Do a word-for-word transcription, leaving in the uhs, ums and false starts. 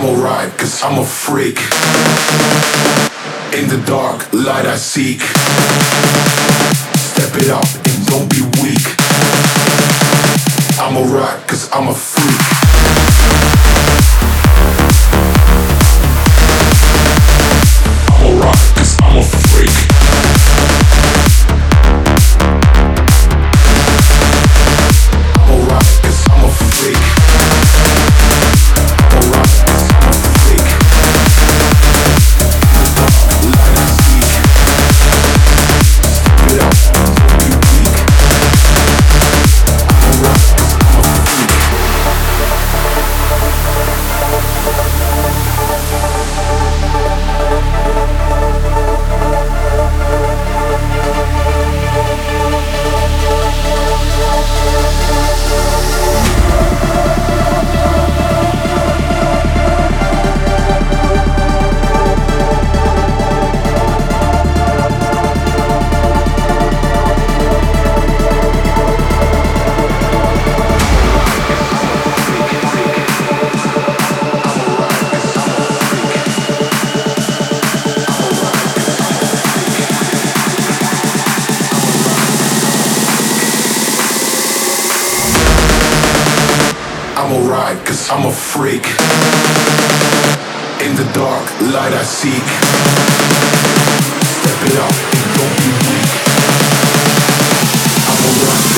alright, cause I'm a freak. In the dark, light I seek. Step it up and don't be weak. I'm alright, cause I'm a freak. I'm alright, cause I'm a freak. I'm alright, cause I'm a freak. I'm alright, cause I'm a freak. Light I seek. Step it up, don't be weak. I'm alright, cause I'm a freak. I'm alright, cause I'm a freak. In the dark, light I seek. Step it up and don't be weak. I'm alright.